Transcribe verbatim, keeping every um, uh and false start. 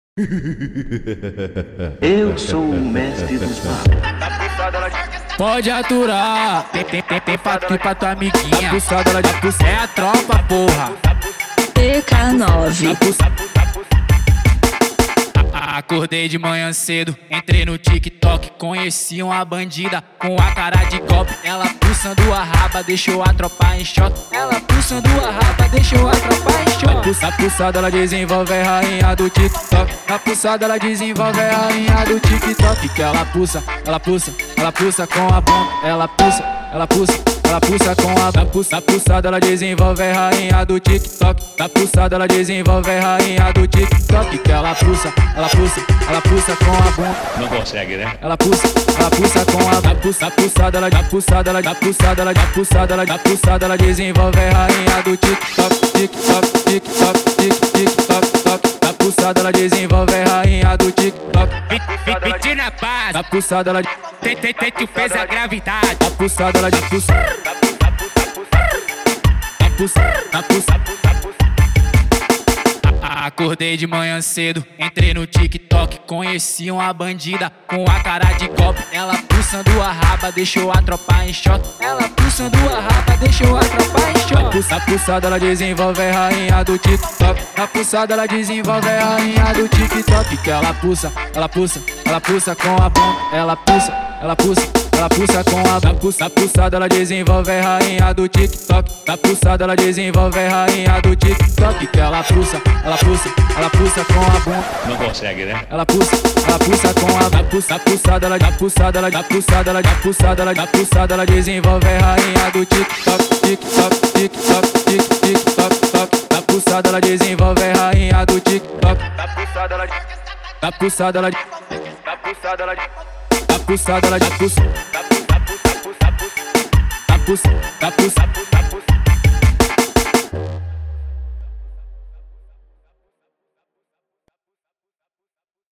Eu sou o mestre dos magos. Pode aturar, tem, tem, tem, tem pra tu e pra tua amiguinha. Puxada ela de puxa, é a tropa, porra. T K nove. Acordei de manhã cedo, entrei no TikTok, conheci uma bandida com a cara de golpe. Ela pulsando a raba, deixou a tropa em choque. Ela pulsando a raba, deixou a tropa em choque. Na pulsada ela desenvolve a rainha do TikTok. Na pulsada ela desenvolve a rainha do TikTok. Que ela pulsa, ela pulsa, ela pulsa com a bomba. Ela pulsa, ela pulsa, ela pulsa com a bomba. Na pulsada ela desenvolve a rainha do TikTok. Na pulsada ela desenvolve a rainha do TikTok. Que ela pulsa, ela pulsa, ela pulsa com a bomba. Não consegue, né? Ela pulsa, ela pulsa com a pulsa, a pulsada ela, a pulsada ela, a pulsada ela, a pulsada ela, a pulsada ela desenvolve a rainha do TikTok, TikTok, TikTok, TikTok, TikTok. A pulsada ela desenvolve a rainha do TikTok. Pedi na paz, A pulsada ela, tentei, tu fez a gravidade. a pulsada ela, a pulsa, a pulsa, a pulsa. Acordei de manhã cedo, entrei no TikTok, conheci uma bandida com a cara de golpe. Ela pulsando a raba, deixou a tropa em choque. Ela pulsando a raba, deixou a tropa em choque. A pulsada ela desenvolve a rainha do TikTok. A pulsada ela desenvolve a rainha do TikTok. Que ela pulsa, ela pulsa, ela pulsa com a bomba. Ela pulsa, ela pulsa, ela pulsa com a pulsa. A pulsada ela desenvolve a rainha do TikTok. A pulsada ela desenvolve a rainha do TikTok. Que ela pulsa, ela pulsa, ela pulsa com a bomba. Não consegue, né? Ela pulsa, ela pulsa com a pulsa, a pulsada ela, a pulsada ela, a pulsada ela, a pulsada ela, a pulsada ela desenvolve a rainha do TikTok, TikTok, TikTok, TikTok, TikTok. A pulsada ela desenvolve a rainha do TikTok. A pulsada ela, a pulsada ela, a pulsada ela, a pulsada ela, a pulsa, a pulsa, a pulsa, a pulsa, a pulsa.